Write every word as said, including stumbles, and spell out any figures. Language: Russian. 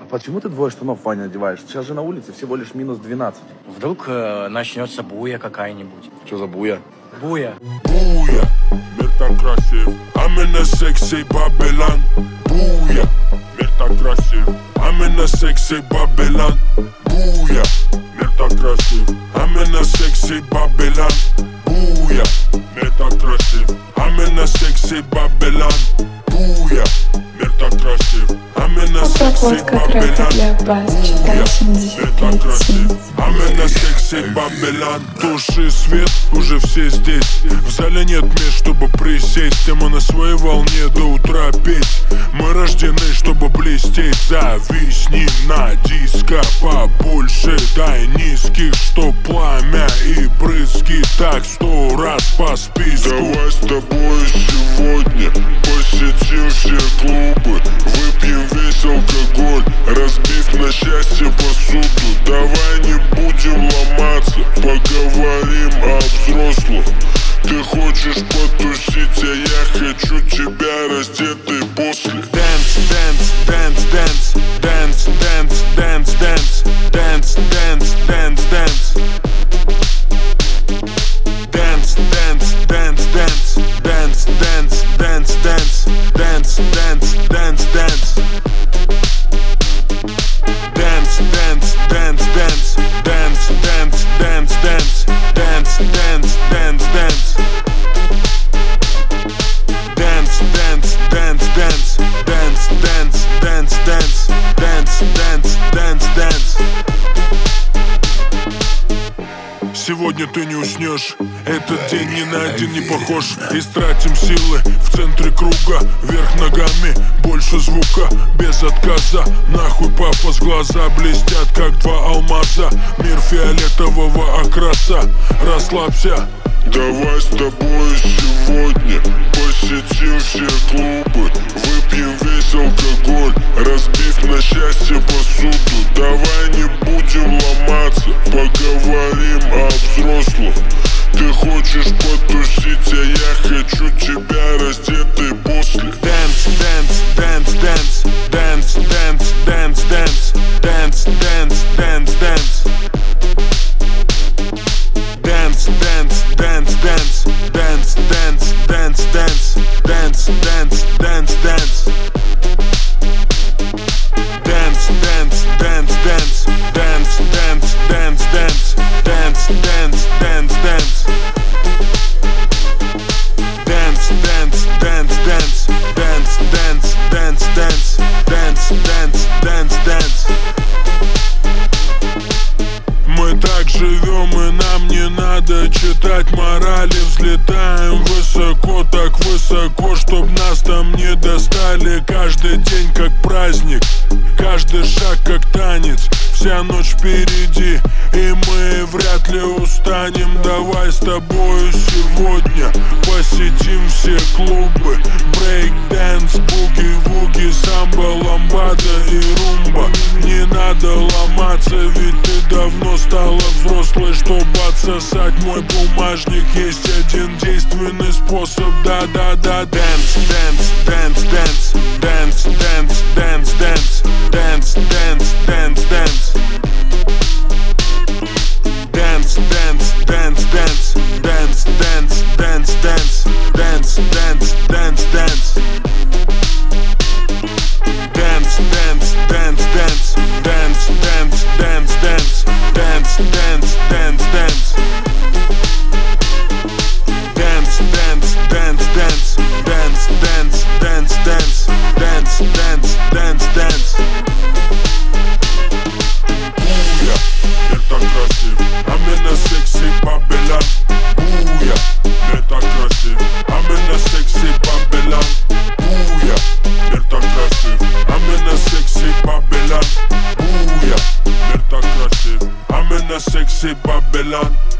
Почему ты двое штанов, Ваня, одеваешь? Сейчас же на улице всего лишь минус двенадцать. Вдруг э, начнется буя какая-нибудь. Что за буя? Буя. Буя, мир так красив, I'm in a sexy Babylon. Буя, мир так красив, I'm in a sexy Babylon. Буя, мир так красив, I'm in a sexy Babylon. Буя, мир так красив, I'm in a sexy Babylon. Буя, мир так красив, I'm in a sexy Babylon. Буя, мир так красив, I'm in a sexy Babylon. Туши свет, уже все здесь. В зале нет мест, чтобы присесть. Тема на своей волне до утра петь. Мы рождены, чтобы блестеть. Зависни на диско побольше. Дай низких, что пламя и брызги. Так сто раз по списку. Давай с тобой сегодня посетим все клубы. Выпьем весь алкоголь, разбив на счастье посуду. Давай не будем ломаться, поговорим о взрослых. Ты хочешь потусить, а я хочу тебя раздетый после. Dance, dance, dance, dance, dance, dance, dance, dance, dance, dance, dance, dance. Dance, dance, dance, dance, dance, dance, dance, dance, dance, dance, dance, dance. Dance, dance, dance, dance, dance, dance, dance, dance, dance, dance, dance, dance. Dance, dance, dance, dance, dance, dance, dance, dance, dance, dance, dance, dance. Сегодня ты не уснешь, этот день ни на один не похож. Истратим силы в центре круга, вверх ногами, больше звука, без отказа. Нахуй пафос, глаза блестят, как два алмаза. Мир фиолетового окраса, расслабься. Давай с тобой сегодня посетим все клубы. Выпьем весь алкоголь, разбив на счастье посуду. Давай не будем ломаться, поговорим о взрослых. Ты хочешь потусить, а я хочу тебя раздетый после. Dance, dance, dance, dance, dance, dance, dance, dance, dance, dance, dance, dance. Dance, dance, dance, dance, dance, dance, dance, dance, dance, dance, dance, dance. Dance, dance, dance, dance, dance, dance, dance, dance, dance, dance, dance, dance. Dance, dance, dance, dance, dance, dance, dance, dance, dance, dance, dance, dance. Мы так живем, и нам не надо читать морали. Взлетаем высоко, так высоко, чтоб нас там не достали. Каждый день как праздник, каждый шаг как танец. Вся ночь впереди, и мы вряд ли устанем. Давай с тобою сегодня посетим все клубы. Брейк, дэнс, буги-вуги, самбо, ламбада и румба. Не надо ломаться, ведь ты давно стала взрослой, чтобы отсосать мой бумажник. Есть один действенный способ, да-да-да. Dance, dance, dance, dance, dance, dance, dance, dance, dance, dance, dance, dance. Dance, dance, dance, dance, dance, dance, dance, dance, dance, dance, dance, dance. Dance, dance, dance, dance, dance, dance, dance, dance, dance, dance, dance, dance. Dance, dance, dance, dance, dance, dance, dance, dance, dance, dance, dance, dance. Буя, мир так красив, I'm in a sexy Babylon. Буя, мир так красив, I'm in a sexy Babylon. Буя, мир так красив, I'm in a sexy Babylon. Буя, мир так красив, I'm in a sexy Babylon.